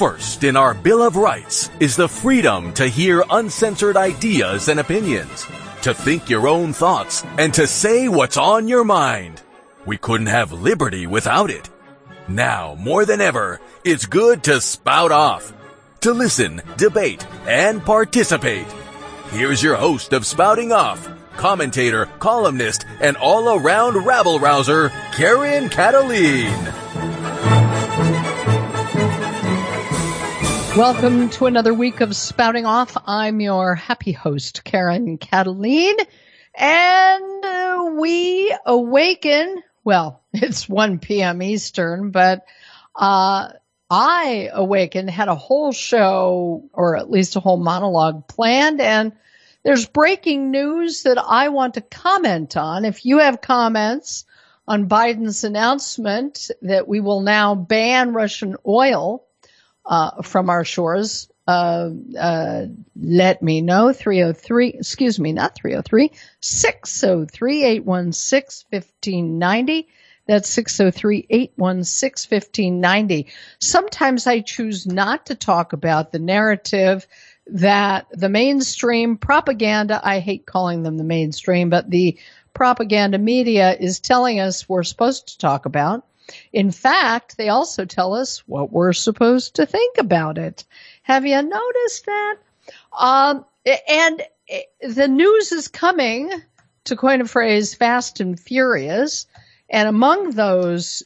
First in our Bill of Rights is the freedom to hear uncensored ideas and opinions, to think your own thoughts, and to say what's on your mind. We couldn't have liberty without it. Now, more than ever, it's good to spout off, to listen, debate, and participate. Here's your host of Spouting Off, commentator, columnist, and all-around rabble-rouser, Karen Kataline. Welcome to another week of Spouting Off. I'm your happy host, Karen Kataline, and we awaken, well, it's 1 p.m. Eastern, but I awakened, had a whole show, or at least a whole monologue planned, and there's breaking news that I want to comment on. If you have comments on Biden's announcement that we will now ban Russian oil from our shores, let me know. 603-816-1590. That's 603-816-1590. Sometimes I choose not to talk about the narrative that the mainstream propaganda, I hate calling them the mainstream, but the propaganda media is telling us we're supposed to talk about. In fact, they also tell us what we're supposed to think about it. Have you noticed that? And the news is coming, to coin a phrase, fast and furious. And among those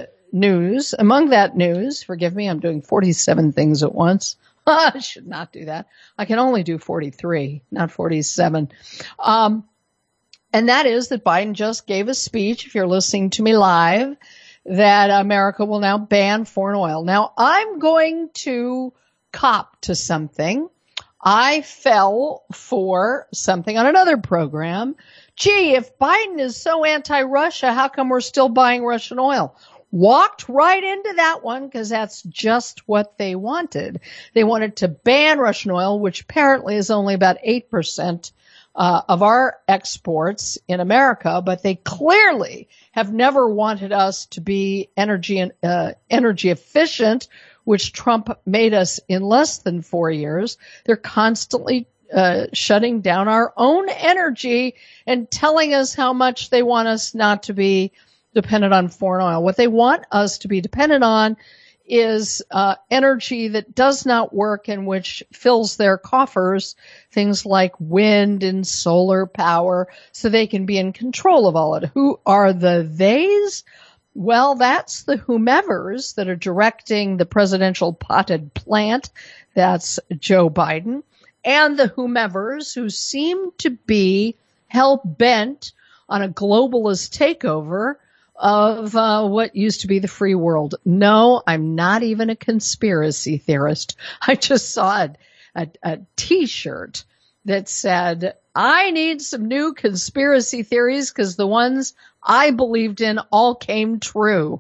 among that news, forgive me, I'm doing 47 things at once. I should not do that. I can only do 43, not 47. And that is that Biden just gave a speech, if you're listening to me live, that America will now ban foreign oil. Now, I'm going to cop to something. I fell for something on another program. Gee, if Biden is so anti-Russia, how come we're still buying Russian oil? Walked right into that one because that's just what they wanted. They wanted to ban Russian oil, which apparently is only about 8% of our exports in America, but they clearly have never wanted us to be energy efficient, which Trump made us in less than 4 years. They're constantly shutting down our own energy and telling us how much they want us not to be dependent on foreign oil. What they want us to be dependent on is energy that does not work and which fills their coffers, things like wind and solar power, so they can be in control of all of it. Who are the theys? Well, that's the whomevers that are directing the presidential potted plant. That's Joe Biden. And the whomevers who seem to be hell-bent on a globalist takeover of what used to be the free world. No, I'm not even a conspiracy theorist. I just saw a T-shirt that said, I need some new conspiracy theories because the ones I believed in all came true.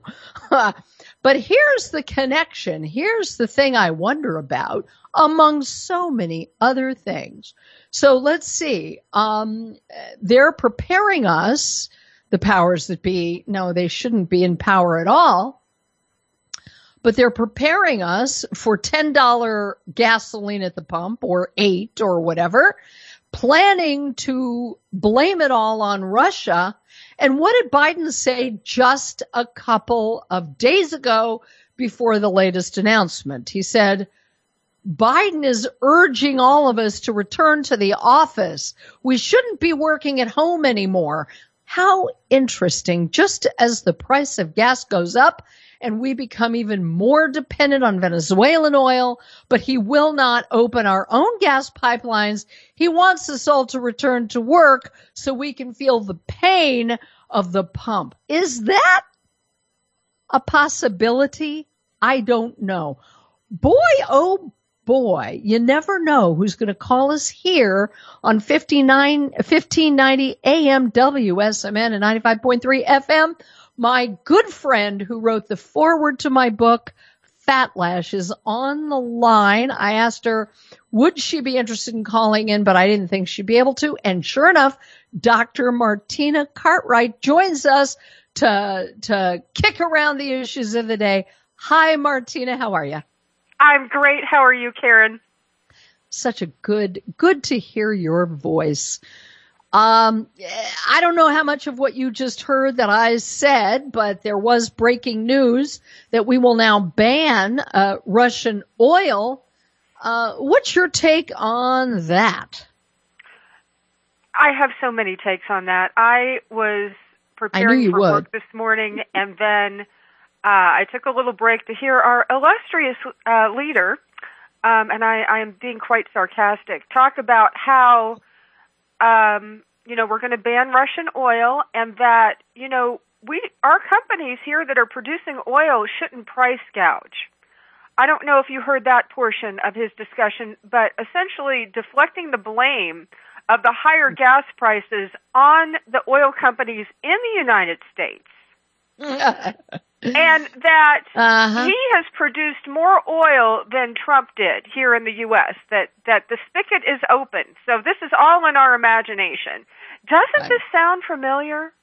But here's the connection. Here's the thing I wonder about, among so many other things. So let's see. They're preparing us, the powers that be. No, they shouldn't be in power at all. But they're preparing us for $10 gasoline at the pump, or $8 or whatever, planning to blame it all on Russia. And what did Biden say just a couple of days ago before the latest announcement? He said, Biden is urging all of us to return to the office. We shouldn't be working at home anymore. How interesting. Just as the price of gas goes up and we become even more dependent on Venezuelan oil, but he will not open our own gas pipelines. He wants us all to return to work so we can feel the pain of the pump. Is that a possibility? I don't know. Boy, oh boy, you never know who's going to call us here on 1590 AM WSMN and 95.3 FM. My good friend who wrote the foreword to my book, Fat Lash, is on the line. I asked her, would she be interested in calling in, but I didn't think she'd be able to. And sure enough, Dr. Martina Cartwright joins us to kick around the issues of the day. Hi, Martina. How are you? I'm great. How are you, Karen? Such a good to hear your voice. I don't know how much of what you just heard that I said, but there was breaking news that we will now ban Russian oil. What's your take on that? I have so many takes on that. I was preparing for work this morning, and then I took a little break to hear our illustrious leader, and I am being quite sarcastic, talk about how, we're going to ban Russian oil, and that, our companies here that are producing oil shouldn't price gouge. I don't know if you heard that portion of his discussion, but essentially deflecting the blame of the higher gas prices on the oil companies in the United States. And that he has produced more oil than Trump did here in the U.S., that the spigot is open. So this is all in our imagination. Doesn't this sound familiar?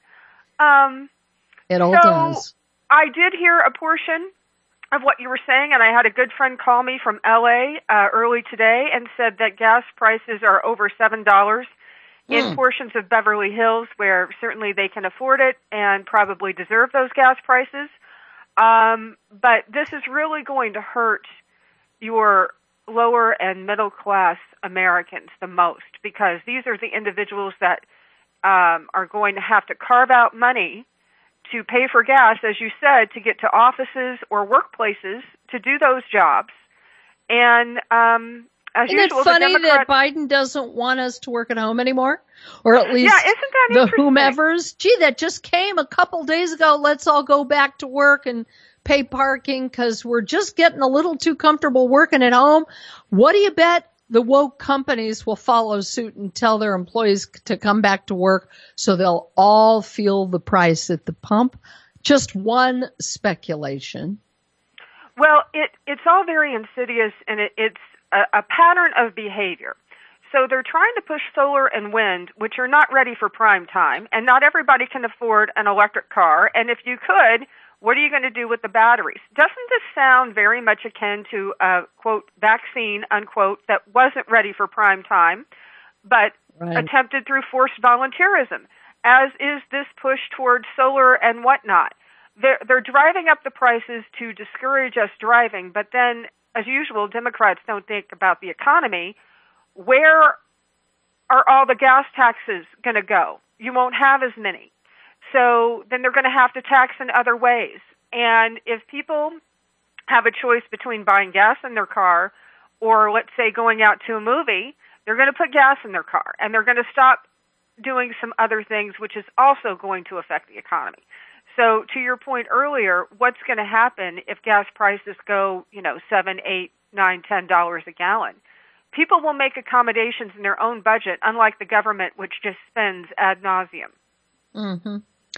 It all does. I did hear a portion of what you were saying, and I had a good friend call me from L.A. Early today and said that gas prices are over $7 in portions of Beverly Hills where certainly they can afford it and probably deserve those gas prices. But this is really going to hurt your lower and middle class Americans the most, because these are the individuals that are going to have to carve out money to pay for gas, as you said, to get to offices or workplaces to do those jobs. And as usual, isn't it funny that Biden doesn't want us to work at home anymore? Or at least isn't that the whomevers? Gee, that just came a couple days ago. Let's all go back to work and pay parking because we're just getting a little too comfortable working at home. What do you bet the woke companies will follow suit and tell their employees to come back to work so they'll all feel the price at the pump? Just one speculation. Well, it's all very insidious, and it's a pattern of behavior. So they're trying to push solar and wind, which are not ready for prime time, and not everybody can afford an electric car. And if you could, what are you going to do with the batteries? Doesn't this sound very much akin to a, quote, vaccine, unquote, that wasn't ready for prime time, but attempted through forced volunteerism, as is this push towards solar and whatnot? They're driving up the prices to discourage us driving, but then, as usual, Democrats don't think about the economy. Where are all the gas taxes going to go? You won't have as many. So then they're going to have to tax in other ways. And if people have a choice between buying gas in their car or, let's say, going out to a movie, they're going to put gas in their car, and they're going to stop doing some other things, which is also going to affect the economy. So to your point earlier, what's going to happen if gas prices go, $7, $8, $9, $10 a gallon? People will make accommodations in their own budget, unlike the government, which just spends ad nauseum. Mm-hmm.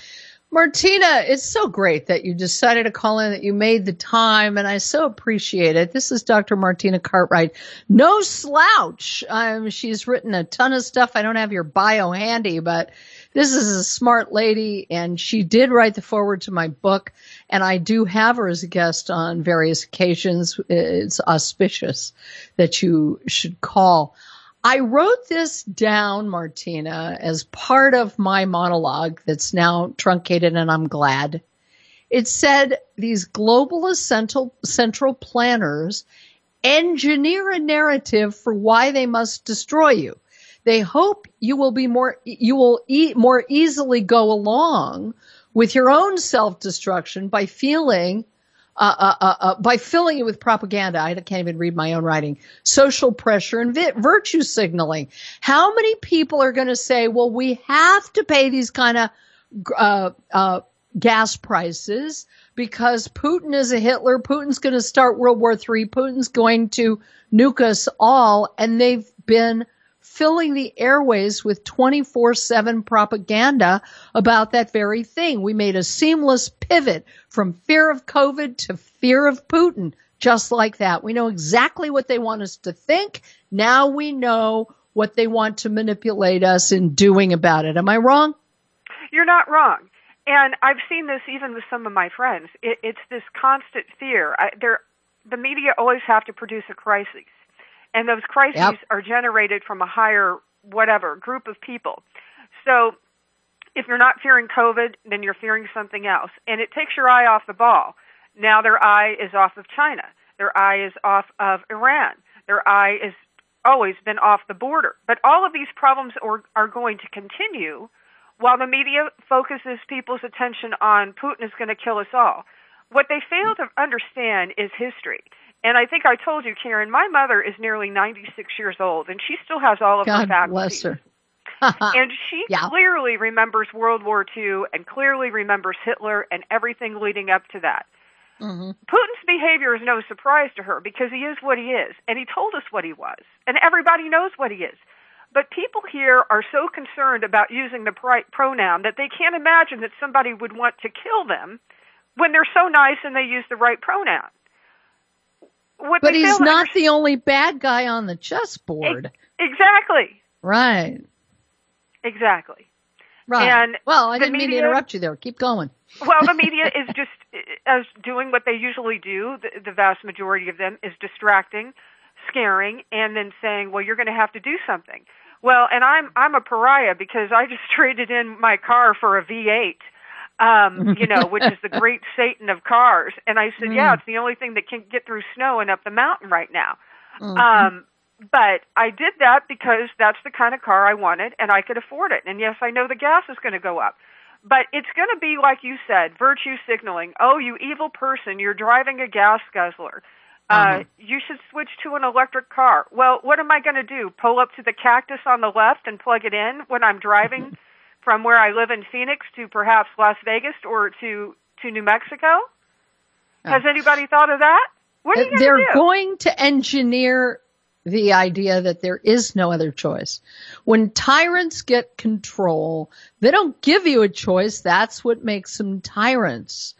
Martina, it's so great that you decided to call in, that you made the time, and I so appreciate it. This is Dr. Martina Cartwright. No slouch. She's written a ton of stuff. I don't have your bio handy, but this is a smart lady, and she did write the foreword to my book, and I do have her as a guest on various occasions. It's auspicious that you should call. I wrote this down, Martina, as part of my monologue that's now truncated, and I'm glad. It said these globalist central planners engineer a narrative for why they must destroy you. They hope you will more easily go along with your own self-destruction by filling you with propaganda. I can't even read my own writing. Social pressure and virtue signaling. How many people are going to say, well, we have to pay these kind of gas prices because Putin is a Hitler. Putin's going to start World War III. Putin's going to nuke us all. And they've been filling the airways with 24/7 propaganda about that very thing. We made a seamless pivot from fear of COVID to fear of Putin, just like that. We know exactly what they want us to think. Now we know what they want to manipulate us in doing about it. Am I wrong? You're not wrong. And I've seen this even with some of my friends. It's this constant fear. the media always have to produce a crisis. And those crises are generated from a higher, whatever, group of people. So if you're not fearing COVID, then you're fearing something else. And it takes your eye off the ball. Now their eye is off of China. Their eye is off of Iran. Their eye is always been off the border. But all of these problems are going to continue while the media focuses people's attention on Putin is going to kill us all. What they fail to understand is history. And I think I told you, Karen, my mother is nearly 96 years old, and she still has all of her faculties. God bless her. And she clearly remembers World War II and clearly remembers Hitler and everything leading up to that. Mm-hmm. Putin's behavior is no surprise to her because he is what he is, and he told us what he was, and everybody knows what he is. But people here are so concerned about using the pronoun that they can't imagine that somebody would want to kill them when they're so nice and they use the right pronoun. But he's not the only bad guy on the chessboard. Exactly. Right. Exactly. Right. And well, I didn't mean to interrupt you there. Keep going. Well, the media is just as doing what they usually do. The vast majority of them is distracting, scaring, and then saying, well, you're going to have to do something. Well, and I'm a pariah because I just traded in my car for a V8. Which is the great Satan of cars. And I said, yeah, it's the only thing that can get through snow and up the mountain right now. But I did that because that's the kind of car I wanted and I could afford it. And yes, I know the gas is going to go up. But it's going to be, like you said, virtue signaling. Oh, you evil person, you're driving a gas guzzler. You should switch to an electric car. Well, what am I going to do? Pull up to the cactus on the left and plug it in when I'm driving from where I live in Phoenix to perhaps Las Vegas or to New Mexico? Has anybody thought of that? What are you going to do? They're going to engineer the idea that there is no other choice. When tyrants get control, they don't give you a choice. That's what makes them tyrants.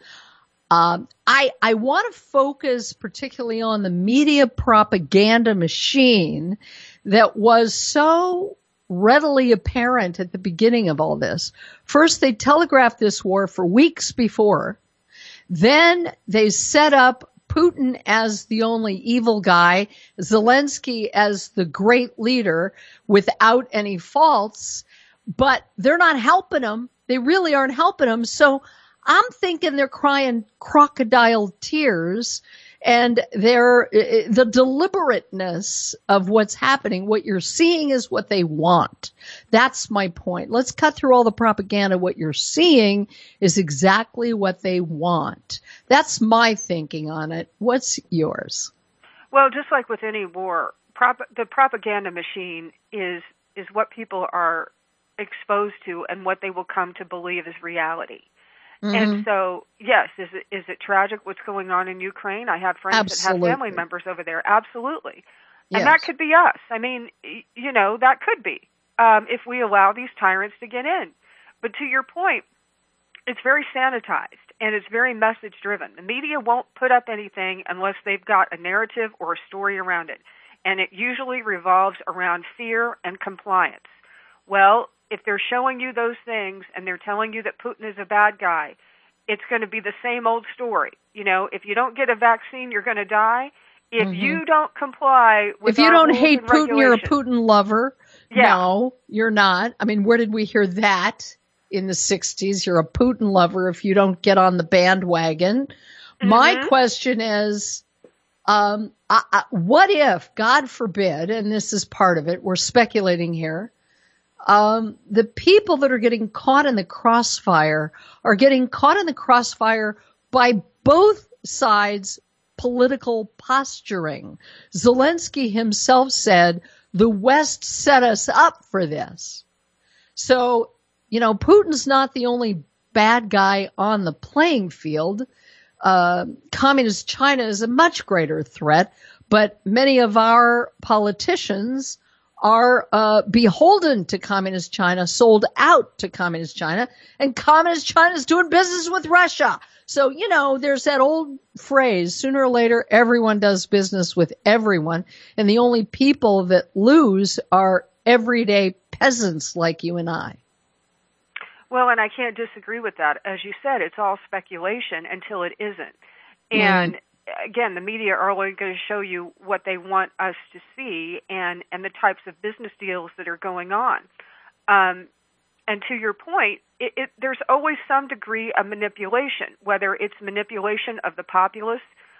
I want to focus particularly on the media propaganda machine that was so readily apparent at the beginning of all this. First, they telegraphed this war for weeks before. Then they set up Putin as the only evil guy, Zelensky as the great leader without any faults, but they're not helping him. They really aren't helping him. So I'm thinking they're crying crocodile tears, and the deliberateness of what's happening, what you're seeing is what they want. That's my point. Let's cut through all the propaganda. What you're seeing is exactly what they want. That's my thinking on it. What's yours? Well, just like with any war, the propaganda machine is what people are exposed to and what they will come to believe is reality. Mm-hmm. And so, yes, is it tragic what's going on in Ukraine? I have friends that have family members over there. Absolutely. And that could be us. I mean, that could be if we allow these tyrants to get in. But to your point, it's very sanitized and it's very message driven. The media won't put up anything unless they've got a narrative or a story around it. And it usually revolves around fear and compliance. Well, if they're showing you those things and they're telling you that Putin is a bad guy, it's going to be the same old story. If you don't get a vaccine, you're going to die. If you don't comply with if you don't hate Putin, you're a Putin lover. Yeah. No, you're not. I mean, where did we hear that in the 60s? You're a Putin lover if you don't get on the bandwagon. My question is, what if, God forbid, and this is part of it, we're speculating here, the people that are getting caught in the crossfire are getting caught in the crossfire by both sides' political posturing. Zelensky himself said, the West set us up for this. So, Putin's not the only bad guy on the playing field. Communist China is a much greater threat, but many of our politicians are beholden to Communist China, sold out to Communist China, and Communist China is doing business with Russia. So, there's that old phrase, sooner or later, everyone does business with everyone, and the only people that lose are everyday peasants like you and I. Well, and I can't disagree with that. As you said, it's all speculation until it isn't. And again, the media are only going to show you what they want us to see and the types of business deals that are going on. And to your point, there's always some degree of manipulation, whether it's manipulation of the populace.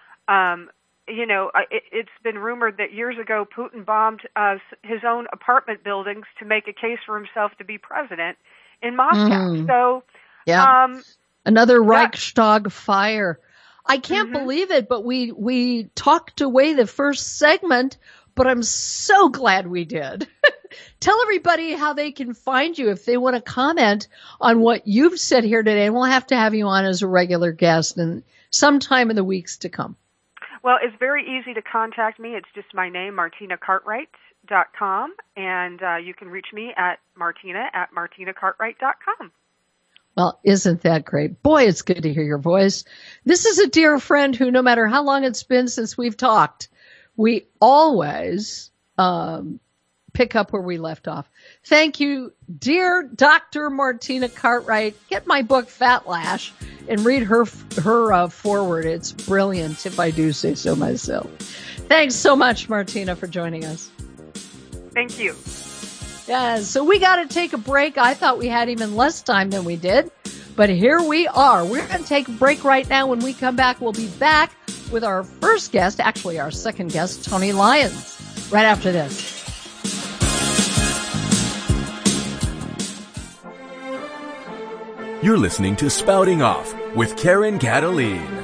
It's been rumored that years ago Putin bombed his own apartment buildings to make a case for himself to be president in Moscow. So, another Reichstag fire. I can't believe it, but we talked away the first segment, but I'm so glad we did. Tell everybody how they can find you if they want to comment on what you've said here today, and we'll have to have you on as a regular guest and sometime in the weeks to come. Well, it's very easy to contact me. It's just my name, MartinaCartwright.com, and you can reach me at Martina@MartinaCartwright.com. Well, isn't that great? Boy, it's good to hear your voice. This is a dear friend who, no matter how long it's been since we've talked, we always pick up where we left off. Thank you, dear Dr. Martina Cartwright. Get my book, Fat Lash, and read her foreword. It's brilliant, if I do say so myself. Thanks so much, Martina, for joining us. Thank you. Yeah, so we got to take a break. I thought we had even less time than we did, but here we are. We're going to take a break right now. When we come back, we'll be back with our first guest, actually our second guest, Tony Lyons, right after this. You're listening to Spouting Off with Karen Cataline.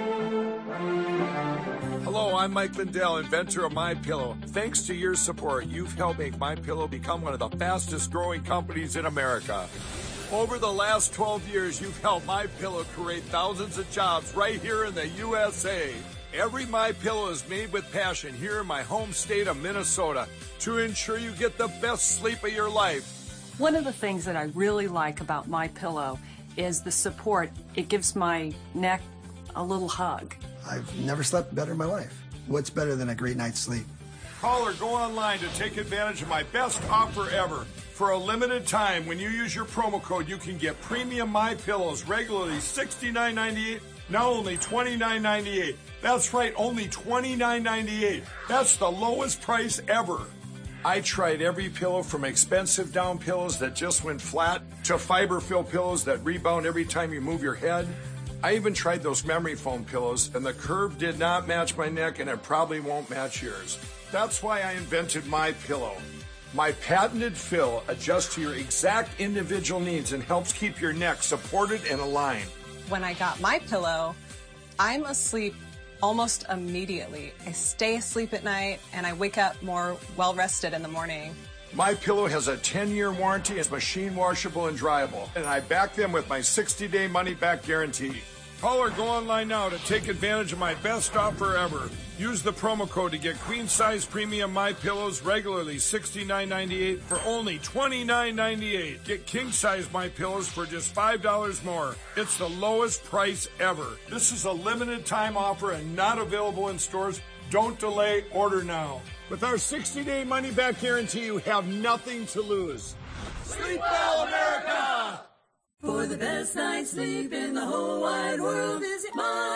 Hello, I'm Mike Lindell, inventor of MyPillow. Thanks to your support, you've helped make MyPillow become one of the fastest growing companies in America. Over the last 12 years, you've helped MyPillow create thousands of jobs right here in the USA. Every MyPillow is made with passion here in my home state of Minnesota to ensure you get the best sleep of your life. One of the things that I really like about MyPillow is the support. It gives my neck a little hug. I've never slept better in my life. What's better than a great night's sleep? Call or go online to take advantage of my best offer ever. For a limited time, when you use your promo code, you can get premium MyPillows regularly $69.98, now only $29.98. That's right, only $29.98. That's the lowest price ever. I tried every pillow from expensive down pillows that just went flat to fiber-filled pillows that rebound every time you move your head. I even tried those memory foam pillows, and the curve did not match my neck, and it probably won't match yours. That's why I invented MyPillow. My patented fill adjusts to your exact individual needs and helps keep your neck supported and aligned. When I got MyPillow, I'm asleep almost immediately. I stay asleep at night, and I wake up more well-rested in the morning. MyPillow has a 10-year warranty. It's machine washable and dryable, and I back them with my 60-day money-back guarantee. Call or go online now to take advantage of my best offer ever. Use the promo code to get queen-size premium MyPillows regularly $69.98 for only $29.98. Get king-size MyPillows for just $5 more. It's the lowest price ever. This is a limited-time offer and not available in stores. Don't delay. Order now. With our 60-day money-back guarantee, you have nothing to lose. Sleep well, America! For the best night's sleep in the whole wide world, visit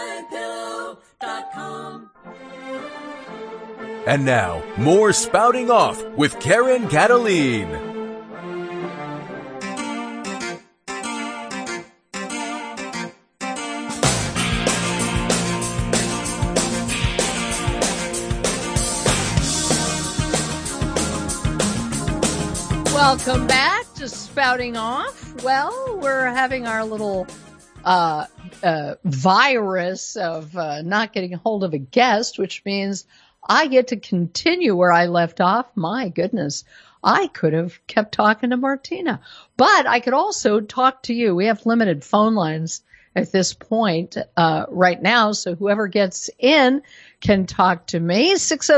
MyPillow.com. And now, more Spouting Off with Karen Cataline. Welcome back to Spouting Off. Well, we're having our little virus of not getting a hold of a guest, which means I get to continue where I left off. My goodness, I could have kept talking to Martina, but I could also talk to you. We have limited phone lines at this point right now, so whoever gets in can talk to me.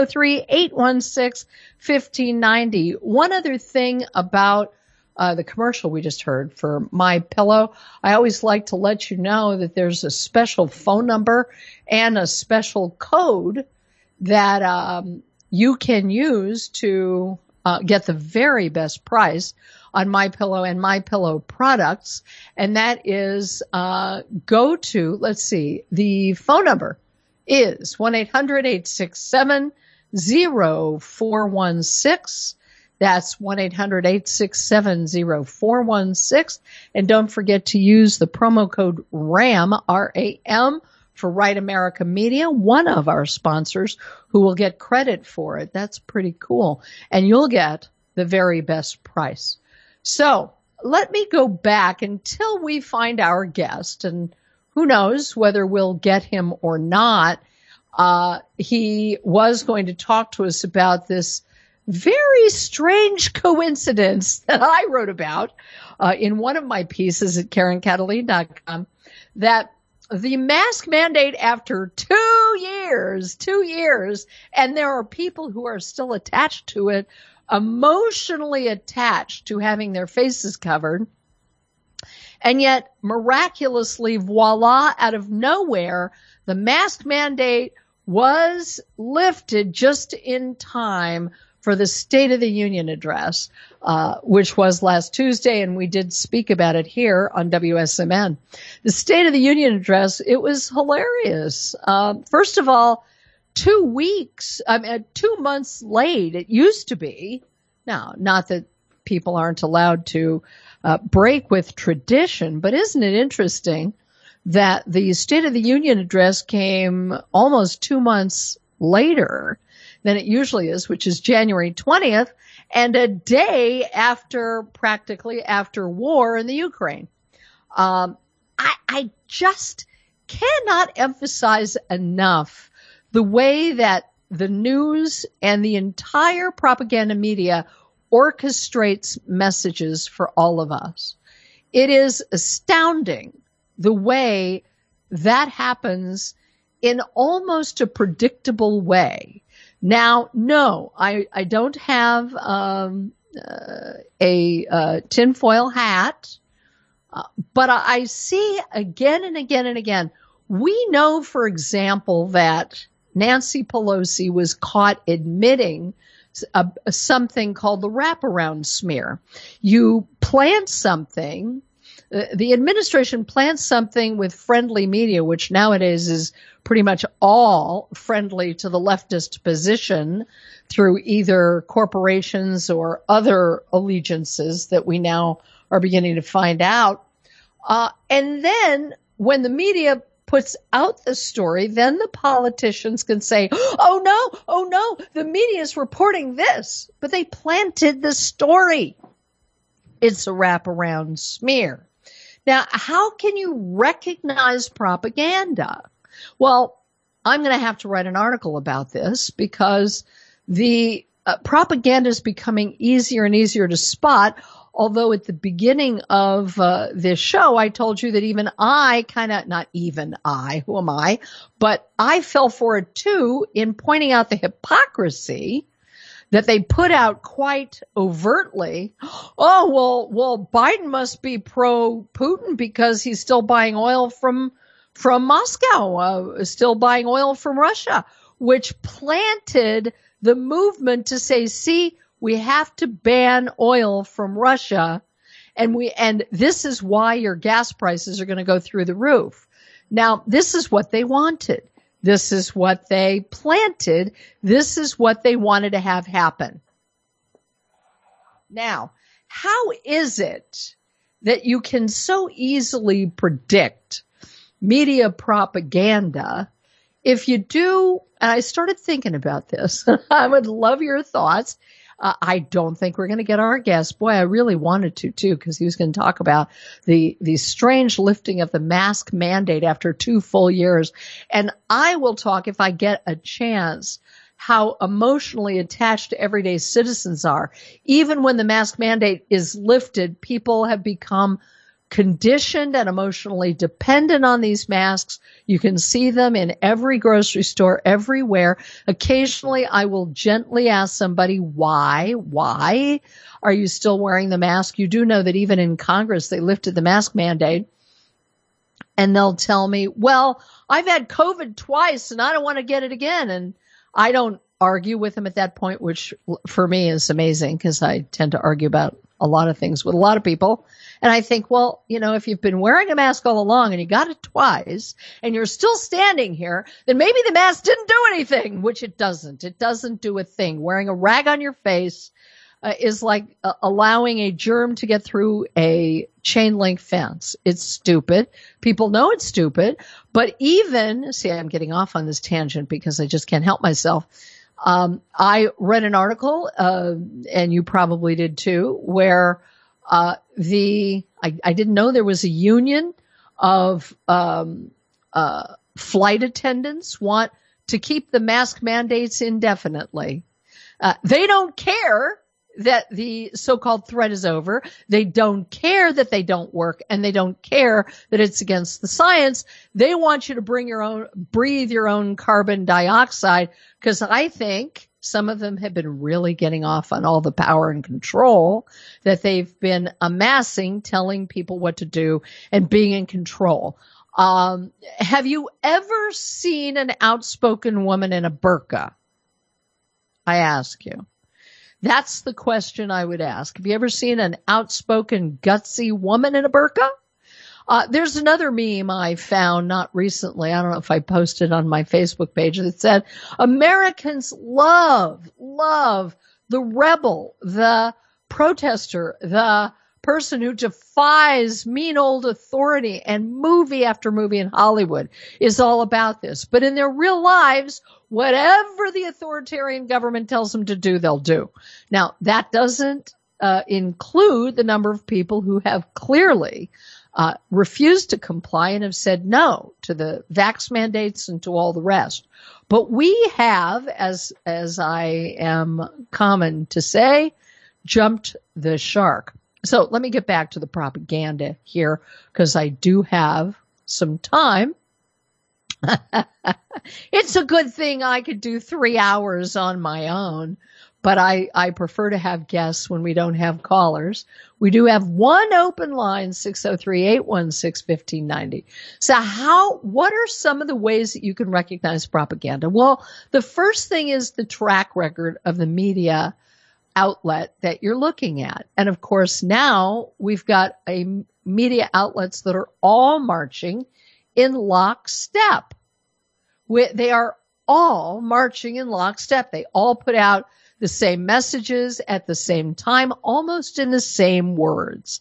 603-816-1590. One other thing about the commercial we just heard for MyPillow, I always like to let you know that there's a special phone number and a special code that you can use to get the very best price on MyPillow and MyPillow products, and that is go to, let's see, the phone number is 1-800-867-0416. That's 1-800-867-0416. And don't forget to use the promo code RAM, R-A-M, for Right America Media, one of our sponsors who will get credit for it. That's pretty cool. And you'll get the very best price. So let me go back until we find our guest, and who knows whether we'll get him or not. He was going to talk to us about this very strange coincidence that I wrote about in one of my pieces at KarenCataline.com, that the mask mandate after 2 years, and there are people who are still attached to it, emotionally attached to having their faces covered. And yet, miraculously, voila, out of nowhere, the mask mandate was lifted just in time for the State of the Union address, which was last Tuesday, and we did speak about it here on WSMN. The State of the Union address, it was hilarious. First of all, 2 months late, it used to be. Now, not that people aren't allowed to break with tradition, but isn't it interesting that the State of the Union address came almost 2 months later than it usually is, which is January 20th, and a day practically after war in the Ukraine. I just cannot emphasize enough the way that the news and the entire propaganda media orchestrates messages for all of us. It is astounding the way that happens in almost a predictable way. Now, no, I don't have a tinfoil hat, but I see again and again and again. We know, for example, that Nancy Pelosi was caught admitting something called the wraparound smear. You plant something. The administration plants something with friendly media, which nowadays is pretty much all friendly to the leftist position through either corporations or other allegiances that we now are beginning to find out. And then when the media puts out the story, then the politicians can say, oh no, the media is reporting this, but they planted the story. It's a wraparound smear. Now, how can you recognize propaganda? Well, I'm going to have to write an article about this because the propaganda is becoming easier and easier to spot. Although at the beginning of this show, I told you that even I who am I? But I fell for it too in pointing out the hypocrisy that they put out quite overtly. Oh, well, Biden must be pro-Putin because he's still buying oil from Moscow, still buying oil from Russia, which planted the movement to say, see, we have to ban oil from Russia, and this is why your gas prices are going to go through the roof. Now, this is what they wanted. This is what they planted. This is what they wanted to have happen. Now, how is it that you can so easily predict media propaganda if you do? And I started thinking about this. I would love your thoughts. I don't think we're going to get our guest. Boy, I really wanted to, too, because he was going to talk about the strange lifting of the mask mandate after 2 full years. And I will talk, if I get a chance, how emotionally attached everyday citizens are. Even when the mask mandate is lifted, people have become conditioned and emotionally dependent on these masks. You can see them in every grocery store, everywhere. Occasionally, I will gently ask somebody, why are you still wearing the mask? You do know that even in Congress, they lifted the mask mandate. And they'll tell me, well, I've had COVID twice and I don't want to get it again. And I don't argue with him at that point, which for me is amazing because I tend to argue about a lot of things with a lot of people. And I think, well, if you've been wearing a mask all along and you got it twice and you're still standing here, then maybe the mask didn't do anything, which it doesn't. It doesn't do a thing. Wearing a rag on your face is like allowing a germ to get through a chain link fence. It's stupid. People know it's stupid. But I'm getting off on this tangent because I just can't help myself. I read an article, and you probably did too, where I didn't know there was a union of flight attendants want to keep the mask mandates indefinitely. They don't care that the so-called threat is over. They don't care that they don't work, and they don't care that it's against the science. They want you to breathe your own carbon dioxide, because I think some of them have been really getting off on all the power and control that they've been amassing, telling people what to do and being in control. Have you ever seen an outspoken woman in a burqa? I ask you. That's the question I would ask. Have you ever seen an outspoken, gutsy woman in a burqa? There's another meme I found not recently. I don't know if I posted on my Facebook page that said, Americans love the rebel, the protester, the person who defies mean old authority, and movie after movie in Hollywood is all about this. But in their real lives, whatever the authoritarian government tells them to do, they'll do. Now, that doesn't include the number of people who have clearly refused to comply and have said no to the vax mandates and to all the rest. But we have, as I am common to say, jumped the shark. So let me get back to the propaganda here, because I do have some time. It's a good thing I could do 3 hours on my own, but I prefer to have guests when we don't have callers. We do have one open line, 603-816-1590. So what are some of the ways that you can recognize propaganda? Well, the first thing is the track record of the media outlet that you're looking at. And of course, now we've got media outlets that are all marching in lockstep. They are all marching in lockstep. They all put out the same messages at the same time, almost in the same words.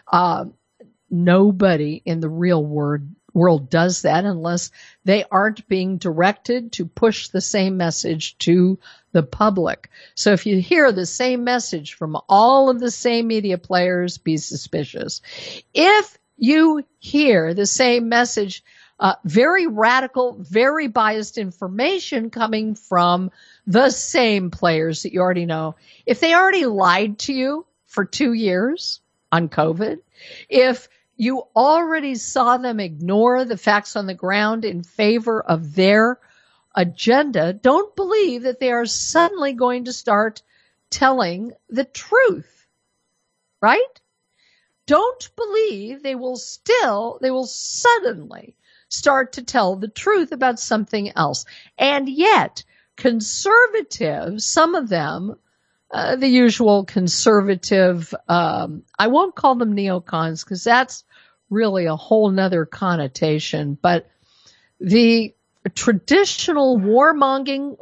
Nobody in the real world does that unless they aren't being directed to push the same message to the public. So if you hear the same message from all of the same media players, be suspicious. If you hear the same message, very radical, very biased information coming from the same players that you already know, if they already lied to you for 2 years on COVID, if you already saw them ignore the facts on the ground in favor of their agenda, don't believe that they are suddenly going to start telling the truth, right? Don't believe they will suddenly start to tell the truth about something else. And yet, conservatives, some of them, the usual conservative, I won't call them neocons because that's really a whole nother connotation, but the traditional warmongering,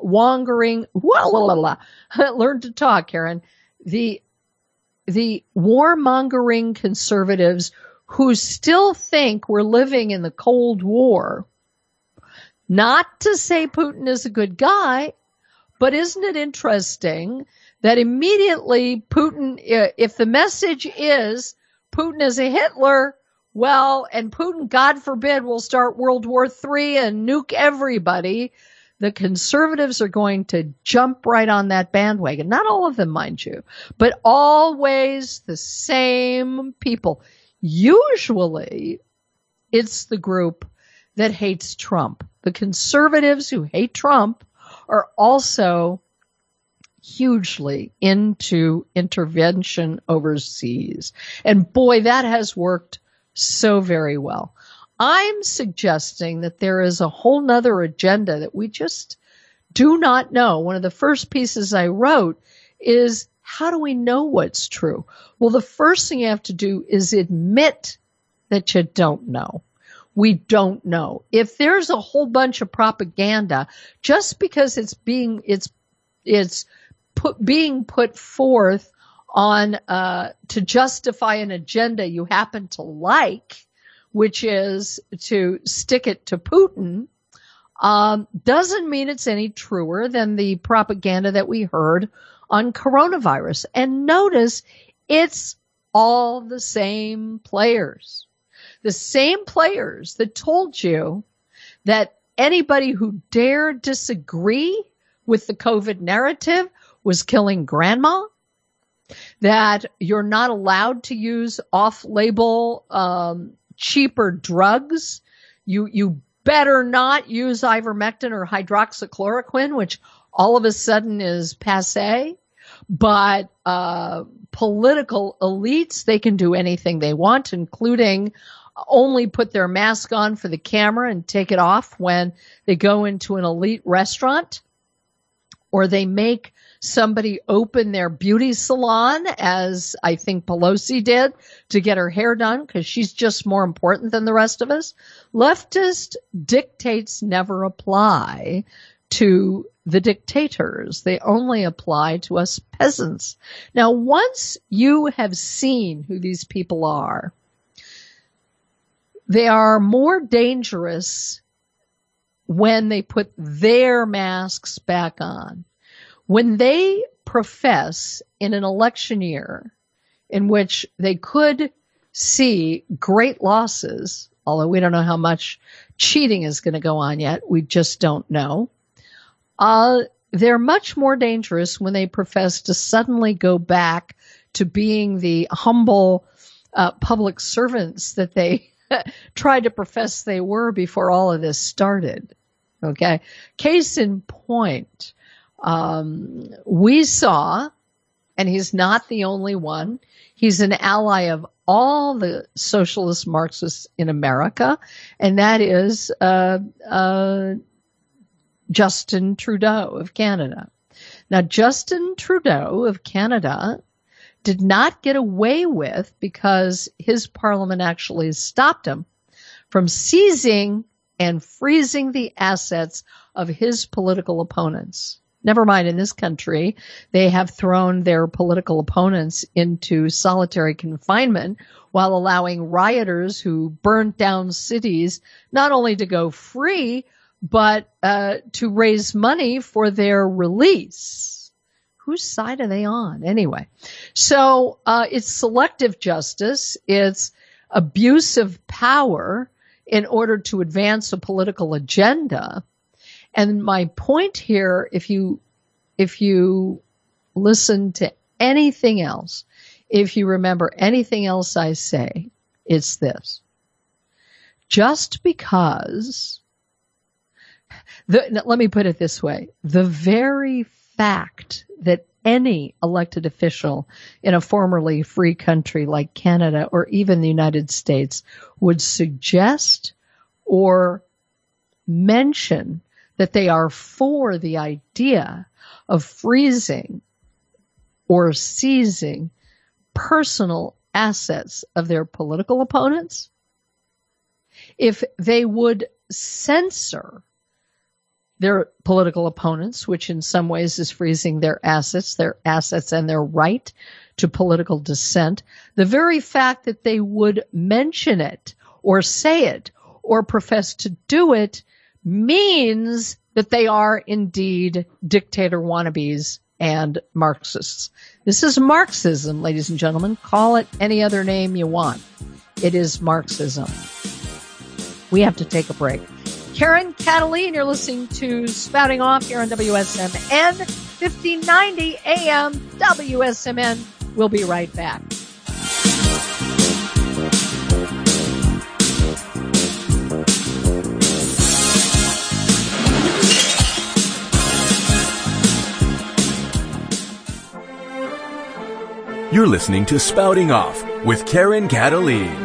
learn to talk, Karen, the warmongering conservatives who still think we're living in the Cold War. Not to say Putin is a good guy, but isn't it interesting that immediately Putin, if the message is Putin is a Hitler, well, and Putin, God forbid, will start World War III and nuke everybody, the conservatives are going to jump right on that bandwagon. Not all of them, mind you, but always the same people. Usually, it's the group that hates Trump. The conservatives who hate Trump are also hugely into intervention overseas. And boy, that has worked so very well. I'm suggesting that there is a whole nother agenda that we just do not know. One of the first pieces I wrote is, how do we know what's true? Well, the first thing you have to do is admit that you don't know. We don't know. If there's a whole bunch of propaganda, just because it's being put forth on to justify an agenda you happen to like, which is to stick it to Putin, doesn't mean it's any truer than the propaganda that we heard on coronavirus. And notice, it's all the same players. The same players that told you that anybody who dared disagree with the COVID narrative was killing grandma, that you're not allowed to use off-label cheaper drugs. You better not use ivermectin or hydroxychloroquine, which all of a sudden is passé. But political elites, they can do anything they want, including only put their mask on for the camera and take it off when they go into an elite restaurant, or they make somebody open their beauty salon, as I think Pelosi did, to get her hair done because she's just more important than the rest of us. Leftist dictates never apply to the dictators. They only apply to us peasants. Now, once you have seen who these people are, they are more dangerous when they put their masks back on. When they profess in an election year in which they could see great losses, although we don't know how much cheating is going to go on yet, we just don't know, they're much more dangerous when they profess to suddenly go back to being the humble public servants that they tried to profess they were before all of this started. Okay. Case in point, we saw, and he's not the only one, he's an ally of all the socialist Marxists in America, and that is Justin Trudeau of Canada. Now, Justin Trudeau of Canada did not get away with, because his parliament actually stopped him from seizing and freezing the assets of his political opponents. Never mind, in this country, they have thrown their political opponents into solitary confinement while allowing rioters who burnt down cities not only to go free, but to raise money for their release. Whose side are they on anyway? So it's selective justice. It's abuse of power in order to advance a political agenda. And my point here, if you listen to anything else, if you remember anything else I say, it's this. Just because, let me put it this way, the very fact that any elected official in a formerly free country like Canada or even the United States would suggest or mention that they are for the idea of freezing or seizing personal assets of their political opponents, if they would censor their political opponents, which in some ways is freezing their assets and their right to political dissent, the very fact that they would mention it or say it or profess to do it means that they are indeed dictator wannabes and Marxists. This is Marxism, ladies and gentlemen. Call it any other name you want. It is Marxism. We have to take a break. Karen Cataline, you're listening to Spouting Off here on WSMN 1590 AM WSMN. We'll be right back. You're listening to Spouting Off with Karen Cataline.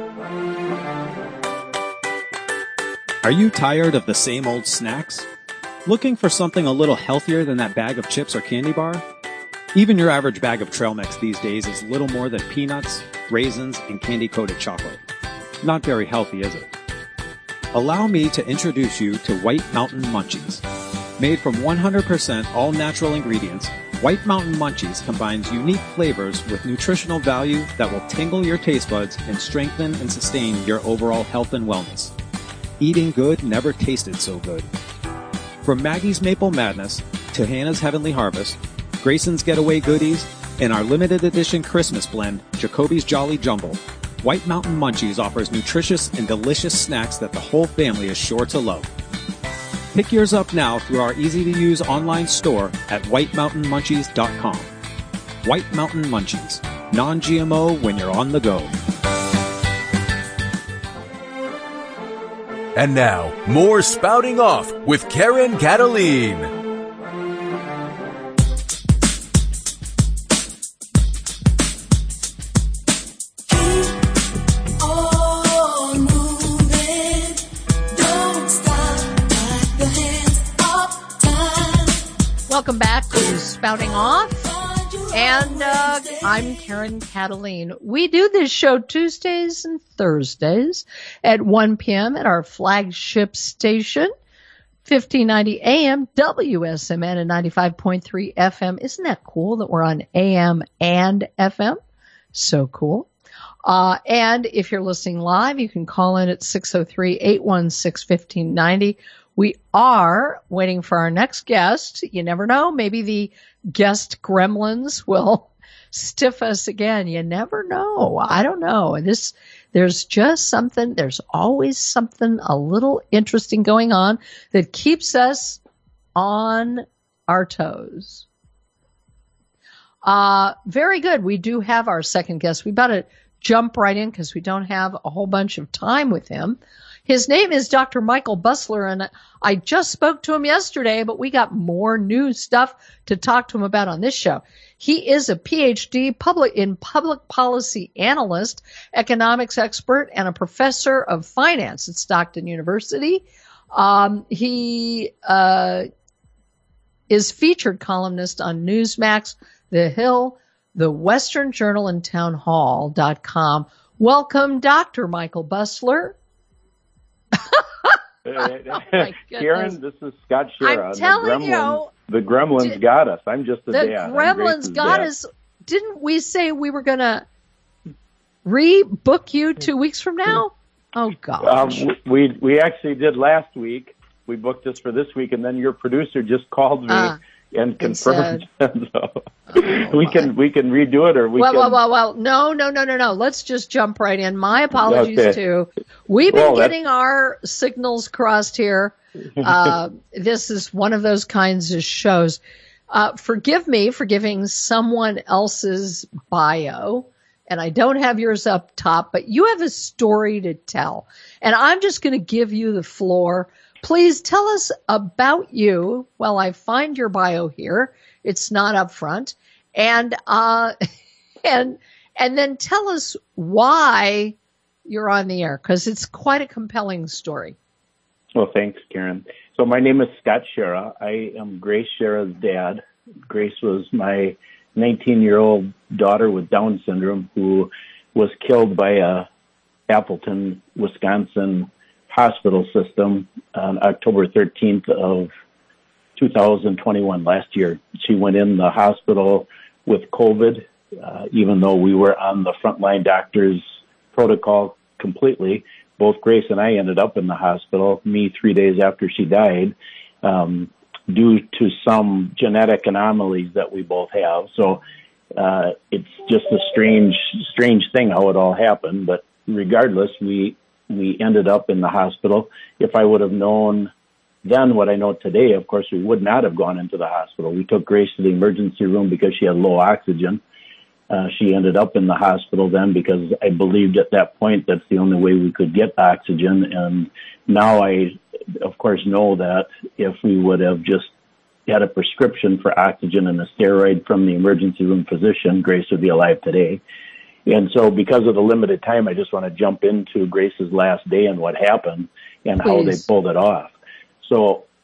Are you tired of the same old snacks? Looking for something a little healthier than that bag of chips or candy bar? Even your average bag of trail mix these days is little more than peanuts, raisins, and candy-coated chocolate. Not very healthy, is it? Allow me to introduce you to White Mountain Munchies. Made from 100% all-natural ingredients, White Mountain Munchies combines unique flavors with nutritional value that will tingle your taste buds and strengthen and sustain your overall health and wellness. Eating good never tasted so good. From Maggie's Maple Madness to Hannah's Heavenly Harvest, Grayson's Getaway Goodies, and our limited edition Christmas blend, Jacoby's Jolly Jumble, White Mountain Munchies offers nutritious and delicious snacks that the whole family is sure to love. Pick yours up now through our easy-to-use online store at whitemountainmunchies.com. White Mountain Munchies, non-GMO when you're on the go. And now, more Spouting Off with Karen Cataline. Welcome back to Spouting Off, and I'm Karen Cataline. We do this show Tuesdays and Thursdays at 1 p.m. at our flagship station, 1590 AM WSMN and 95.3 FM. Isn't that cool that we're on AM and FM? So cool. And if you're listening live, you can call in at 603-816-1590. We are waiting for our next guest. You never know. Maybe the guest gremlins will stiff us again. You never know. I don't know. There's always something a little interesting going on that keeps us on our toes. Very good. We do have our second guest. We better jump right in because we don't have a whole bunch of time with him. His name is Dr. Michael Busler, and I just spoke to him yesterday, but we got more new stuff to talk to him about on this show. He is a PhD in public policy analyst, economics expert, and a professor of finance at Stockton University. He is featured columnist on Newsmax, The Hill, The Western Journal, and townhall.com. Welcome, Dr. Michael Busler. Karen, this is Scott Shera. I'm telling you, the gremlins got us. I'm just a dad. The gremlins got us. Didn't we say we were going to rebook you 2 weeks from now? Oh, gosh. We actually did last week. We booked this for this week, and then your producer just called me and confirmed. We can redo it, or we can. Well. No. Let's just jump right in. My apologies too. We've been getting our signals crossed here. This is one of those kinds of shows. Forgive me for giving someone else's bio, and I don't have yours up top, but you have a story to tell, and I'm just going to give you the floor. Please tell us about you while I find your bio here. It's not up front. And then tell us why you're on the air, because it's quite a compelling story. Well, thanks, Karen. So my name is Scott Shera. I am Grace Shera's dad. Grace was my 19-year-old daughter with Down syndrome who was killed by a Appleton, Wisconsin hospital system on October 13th of 2021, last year. She went in the hospital with COVID, even though we were on the frontline doctors protocol completely. Both Grace and I ended up in the hospital, me 3 days after she died, due to some genetic anomalies that we both have. So it's just a strange thing how it all happened. But regardless, we ended up in the hospital. If I would have known then what I know today, of course, we would not have gone into the hospital. We took Grace to the emergency room because she had low oxygen. She ended up in the hospital then because I believed at that point that's the only way we could get oxygen. And now I, of course, know that if we would have just had a prescription for oxygen and a steroid from the emergency room physician, Grace would be alive today. And so because of the limited time, I just want to jump into Grace's last day and what happened and how they pulled it off. So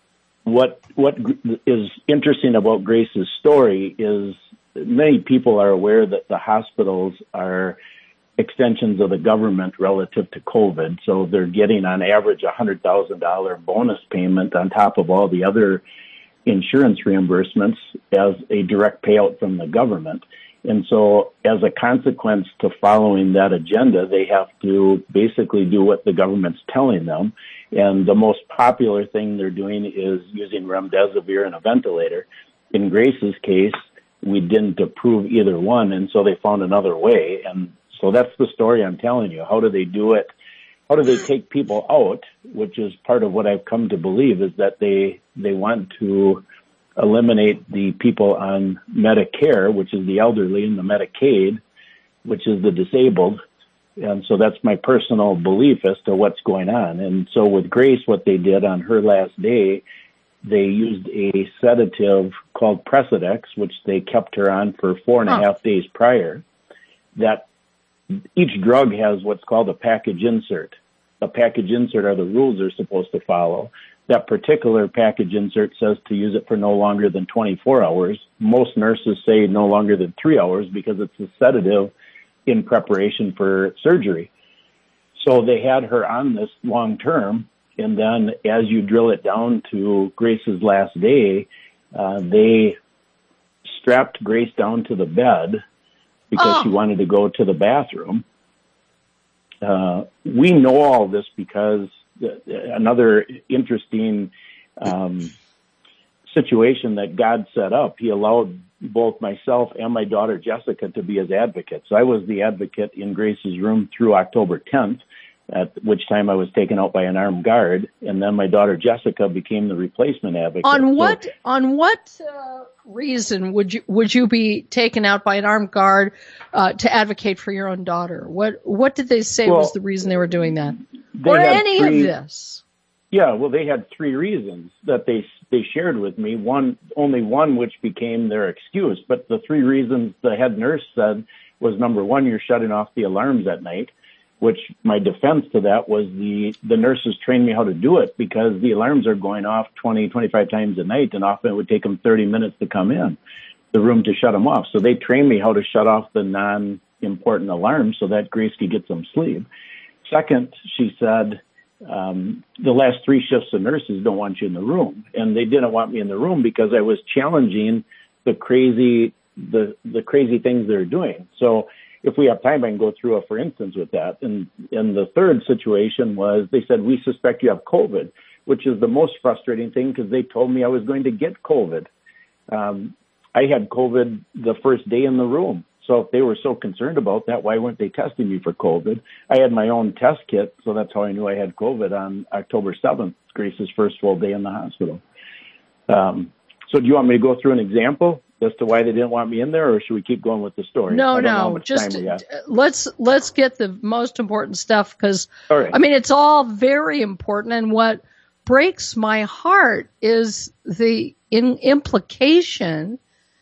what is interesting about Grace's story is many people are aware that the hospitals are extensions of the government relative to COVID. So they're getting on average $100,000 bonus payment on top of all the other insurance reimbursements as a direct payout from the government. And so as a consequence to following that agenda, they have to basically do what the government's telling them. And the most popular thing they're doing is using remdesivir and a ventilator. In Grace's case, we didn't approve either one, and so they found another way. And so that's the story I'm telling you. How do they do it? How do they take people out, which is part of what I've come to believe, is that they want to eliminate the people on Medicare, which is the elderly, and the Medicaid, which is the disabled. And so that's my personal belief as to what's going on. And so with Grace, what they did on her last day, they used a sedative called Precedex, which they kept her on for 4.5 days prior. That each drug has what's called a package insert. The package insert are the rules they're supposed to follow. That particular package insert says to use it for no longer than 24 hours. Most nurses say no longer than 3 hours because it's a sedative in preparation for surgery. So they had her on this long term, and then as you drill it down to Grace's last day, they strapped Grace down to the bed because she wanted to go to the bathroom. We know all this because another interesting situation that God set up, he allowed both myself and my daughter Jessica to be his advocates. So I was the advocate in Grace's room through October 10th, at which time I was taken out by an armed guard, and then my daughter Jessica became the replacement advocate. On what reason would you be taken out by an armed guard to advocate for your own daughter? What did they say was the reason they were doing that, or any of this? Yeah, well, they had 3 reasons that they shared with me. Only one which became their excuse, but the 3 reasons the head nurse said was, number 1, you're shutting off the alarms at night, which my defense to that was the nurses trained me how to do it because the alarms are going off 20, 25 times a night, and often it would take them 30 minutes to come in the room to shut them off. So they trained me how to shut off the non-important alarms so that Grace could get some sleep. Second, she said, the last 3 shifts of nurses don't want you in the room. And they didn't want me in the room because I was challenging the crazy things they're doing. So if we have time, I can go through for instance with that. And the third situation was they said, we suspect you have COVID, which is the most frustrating thing because they told me I was going to get COVID. I had COVID the first day in the room. So if they were so concerned about that, why weren't they testing me for COVID? I had my own test kit, so that's how I knew I had COVID on October 7th, Grace's first full day in the hospital. So do you want me to go through an example as to why they didn't want me in there, or should we keep going with the story? No. Just let's get the most important stuff because, right. I mean, it's all very important. And what breaks my heart is the implication,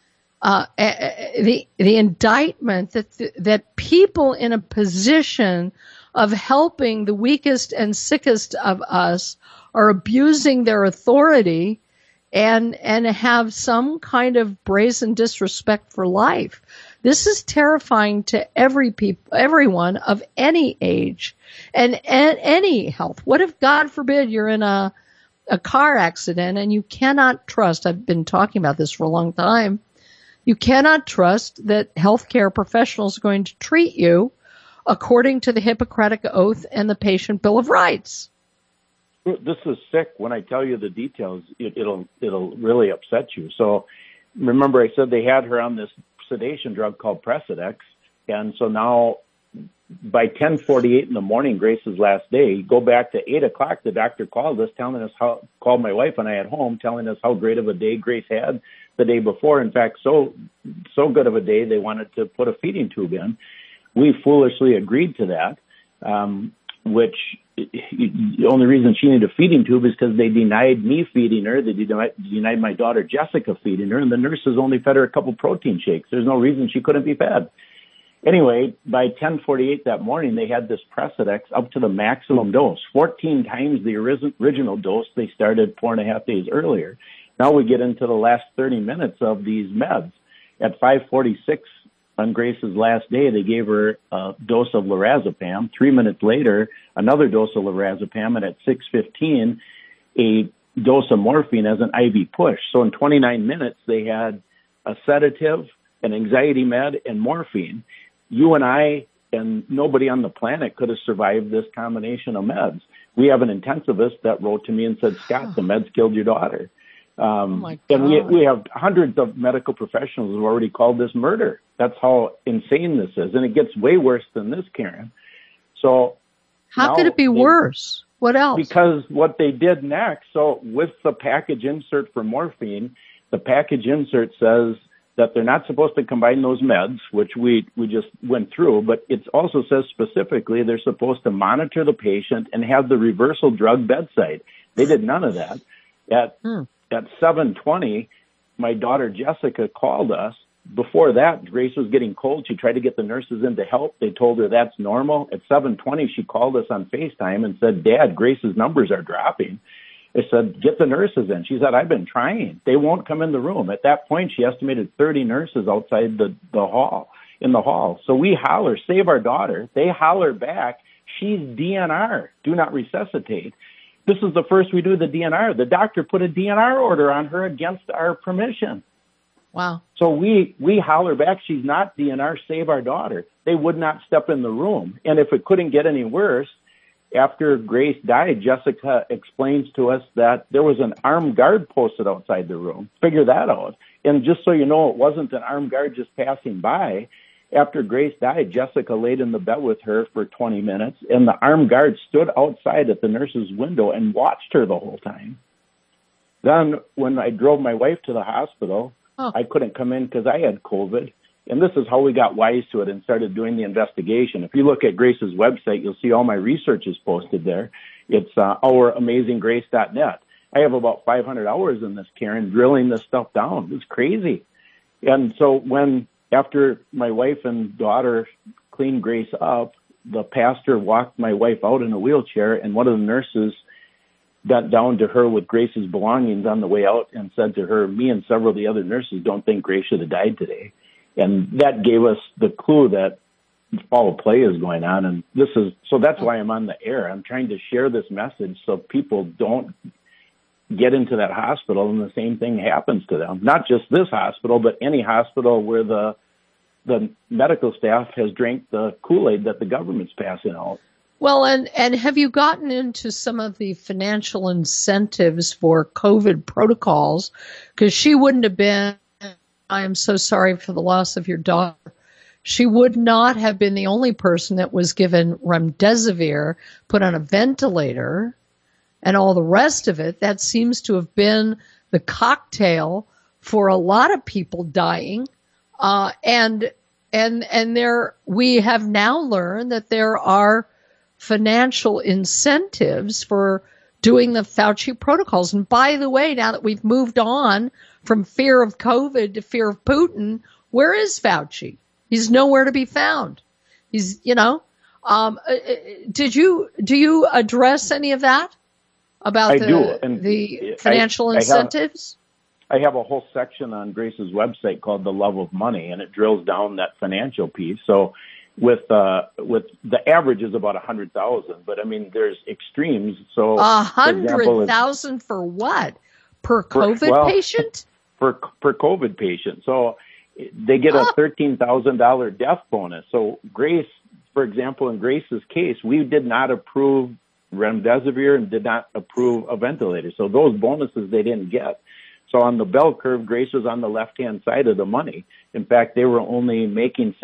the indictment that people in a position of helping the weakest and sickest of us are abusing their authority and have some kind of brazen disrespect for life. This is terrifying to everyone of any age and any health. What if, God forbid, you're in a car accident and you cannot trust, I've been talking about this for a long time, you cannot trust that healthcare professionals are going to treat you according to the Hippocratic Oath and the Patient Bill of Rights. This is sick. When I tell you the details, it'll really upset you. So remember I said they had her on this sedation drug called Precedex. And so now by 10:48 in the morning, Grace's last day, go back to 8 o'clock, the doctor called us, called my wife and I at home, telling us how great of a day Grace had the day before. In fact, so good of a day, they wanted to put a feeding tube in. We foolishly agreed to that, which the only reason she needed a feeding tube is because they denied me feeding her. They denied my daughter Jessica feeding her, and the nurses only fed her a couple protein shakes. There's no reason she couldn't be fed. Anyway, by 10:48 that morning, they had this Precedex up to the maximum dose, 14 times the original dose they started 4.5 days earlier. Now we get into the last 30 minutes of these meds. At 5:46 on Grace's last day, they gave her a dose of lorazepam. 3 minutes later, another dose of lorazepam, and at 6:15, a dose of morphine as an IV push. So in 29 minutes, they had a sedative, an anxiety med, and morphine. You and I and nobody on the planet could have survived this combination of meds. We have an intensivist that wrote to me and said, Scott, the meds killed your daughter. And we have hundreds of medical professionals who have already called this murder. That's how insane this is. And it gets way worse than this, Karen. So how could it be worse? What else? Because what they did next, so with the package insert for morphine, the package insert says that they're not supposed to combine those meds, which we just went through, but it also says specifically they're supposed to monitor the patient and have the reversal drug bedside. They did none of that. At 7:20, my daughter Jessica called us. Before that, Grace was getting cold. She tried to get the nurses in to help. They told her that's normal. At 7:20, she called us on FaceTime and said, Dad, Grace's numbers are dropping. I said, get the nurses in. She said, I've been trying. They won't come in the room. At that point, she estimated 30 nurses outside the hall, in the hall. So we holler, save our daughter. They holler back, she's DNR, do not resuscitate. This is the first we do the DNR. The doctor put a DNR order on her against our permission. Wow. So we holler back, she's not DNR, save our daughter. They would not step in the room. And if it couldn't get any worse, after Grace died, Jessica explains to us that there was an armed guard posted outside the room. Figure that out. And just so you know, it wasn't an armed guard just passing by. After Grace died, Jessica laid in the bed with her for 20 minutes, and the armed guard stood outside at the nurse's window and watched her the whole time. Then when I drove my wife to the hospital, I couldn't come in because I had COVID. And this is how we got wise to it and started doing the investigation. If you look at Grace's website, you'll see all my research is posted there. It's ouramazinggrace.net. I have about 500 hours in this, Karen, drilling this stuff down. It's crazy. And so after my wife and daughter cleaned Grace up, the pastor walked my wife out in a wheelchair, and one of the nurses got down to her with Grace's belongings on the way out and said to her, me and several of the other nurses don't think Grace should have died today. And that gave us the clue that foul play is going on. And so that's why I'm on the air. I'm trying to share this message so people don't get into that hospital and the same thing happens to them. Not just this hospital, but any hospital where the medical staff has drank the Kool-Aid that the government's passing out. Well, and have you gotten into some of the financial incentives for COVID protocols? Because she wouldn't have been, I am so sorry for the loss of your daughter. She would not have been the only person that was given remdesivir, put on a ventilator, and all the rest of it. That seems to have been the cocktail for a lot of people dying. And we have now learned that there are financial incentives for doing the Fauci protocols. And by the way, now that we've moved on from fear of COVID to fear of Putin, where is Fauci? He's nowhere to be found. He's, do you address any of that about the financial incentives? I have a whole section on Grace's website called The Love of Money, and it drills down that financial piece. So with the average is about 100,000, but I mean, there's extremes. So 100,000 for what? Per COVID patient? Per COVID patient. So they get a $13,000 death bonus. So Grace, for example, in Grace's case, we did not approve remdesivir and did not approve a ventilator. So those bonuses they didn't get. So on the bell curve, Grace was on the left-hand side of the money. In fact, they were only making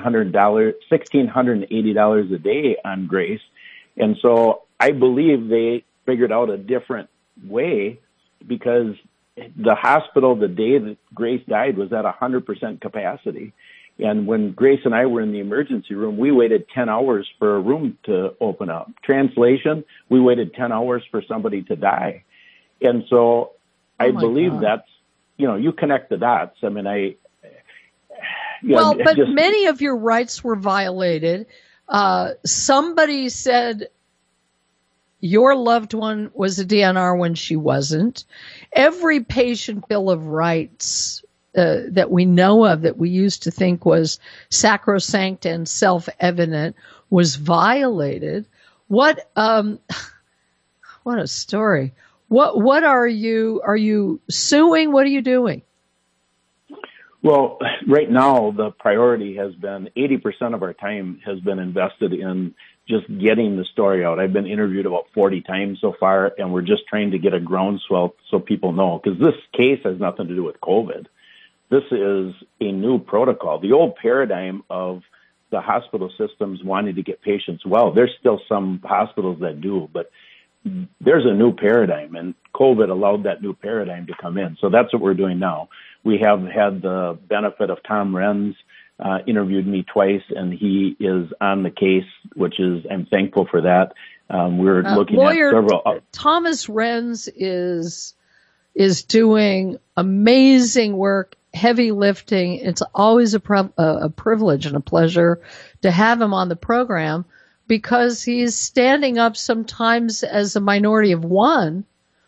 $1,680 a day on Grace. And so I believe they figured out a different way because the hospital, the day that Grace died, was at 100% capacity. And when Grace and I were in the emergency room, we waited 10 hours for a room to open up. Translation, we waited 10 hours for somebody to die. And so I believe that's, you connect the dots. I mean, Well, but many of your rights were violated. Somebody said your loved one was a DNR when she wasn't. Every patient bill of rights that we know of, that we used to think was sacrosanct and self-evident, was violated. What a story. What are you suing? What are you doing? Well, right now, the priority has been 80% of our time has been invested in just getting the story out. I've been interviewed about 40 times so far, and we're just trying to get a groundswell so people know, because this case has nothing to do with COVID. This is a new protocol. The old paradigm of the hospital systems wanting to get patients well, there's still some hospitals that do, but there's a new paradigm, and COVID allowed that new paradigm to come in. So that's what we're doing now. We have had the benefit of Tom Renz interviewed me twice, and he is on the case, which is, I'm thankful for that. We're looking at several. Thomas Renz is doing amazing work, heavy lifting. It's always a privilege and a pleasure to have him on the program, because he's standing up sometimes as a minority of one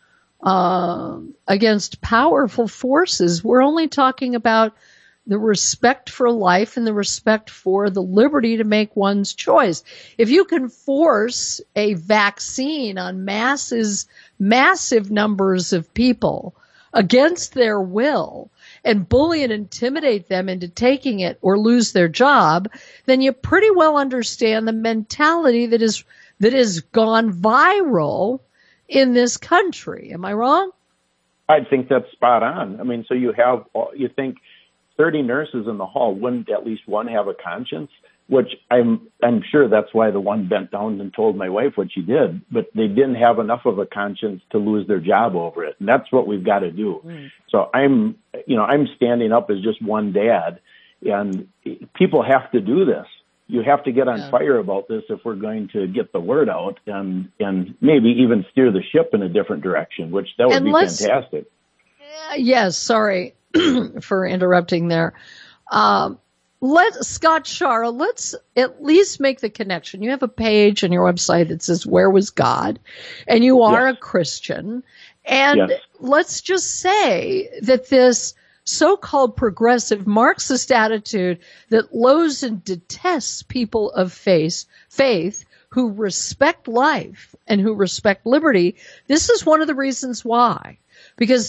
against powerful forces. We're only talking about the respect for life and the respect for the liberty to make one's choice. If you can force a vaccine on massive numbers of people against their will and bully and intimidate them into taking it or lose their job, then you pretty well understand the mentality that is gone viral in this country. Am I wrong? I think that's spot on. I mean, so you think 30 nurses in the hall, wouldn't at least one have a conscience? Which I'm sure that's why the one bent down and told my wife what she did, but they didn't have enough of a conscience to lose their job over it. And that's what we've got to do. So I'm standing up as just one dad, and people have to do this. You have to get on fire about this if we're going to get the word out and maybe even steer the ship in a different direction, which that would be fantastic. Yes, sorry for interrupting there. Scott Schara, let's at least make the connection. You have a page on your website that says, "Where was God?" And you are a Christian. And let's just say that this so-called progressive Marxist attitude that loathes and detests people of faith who respect life and who respect liberty, this is one of the reasons why. Because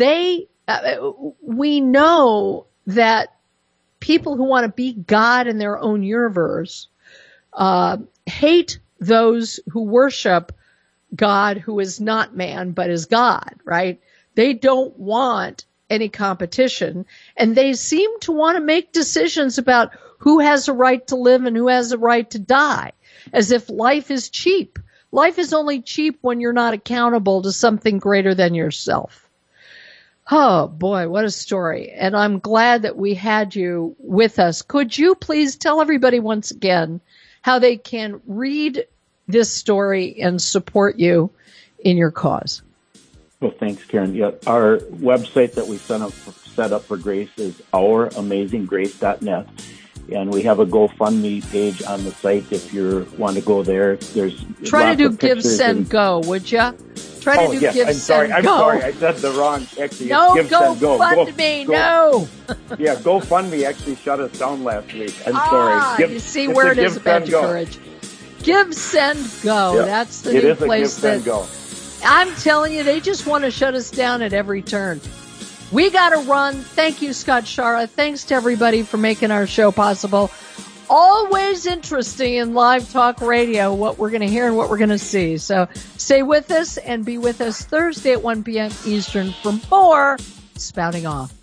we know that people who want to be God in their own universe hate those who worship God who is not man but is God, right? They don't want any competition, and they seem to want to make decisions about who has a right to live and who has a right to die, as if life is cheap. Life is only cheap when you're not accountable to something greater than yourself. Oh, boy, what a story. And I'm glad that we had you with us. Could you please tell everybody once again how they can read this story and support you in your cause? Well, thanks, Karen. Yeah, our website that we set up for Grace is ouramazinggrace.net. And we have a GoFundMe page on the site if you want to go there. There's Try to do Give, Send, Go, would you? Try to do Give, I'm Send, sorry. Go. I'm sorry. I said the wrong. Actually, no, it's Give, Send, Go. GoFundMe, no. Yeah, GoFundMe actually shut us down last week. I'm sorry. You see where it is about your courage. Give, Send, Go. Yeah, That's the new place Give, Send, Go. I'm telling you, they just want to shut us down at every turn. We got to run. Thank you, Scott Schara. Thanks to everybody for making our show possible. Always interesting in live talk radio, what we're going to hear and what we're going to see. So stay with us and be with us Thursday at 1 p.m. Eastern for more Spouting Off.